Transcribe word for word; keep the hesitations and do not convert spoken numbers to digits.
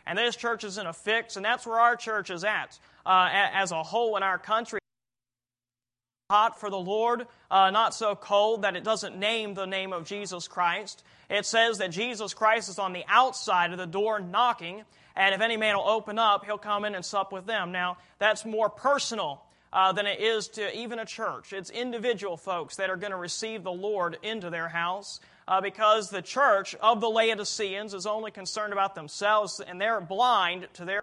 And this church is in a fix, and that's where our church is at uh, as a whole in our country. Hot for the Lord, uh, not so cold that it doesn't name the name of Jesus Christ. It says that Jesus Christ is on the outside of the door knocking, and if any man will open up, he'll come in and sup with them. Now, that's more personal uh, than it is to even a church. It's individual folks that are going to receive the Lord into their house uh, because the church of the Laodiceans is only concerned about themselves, and they're blind to their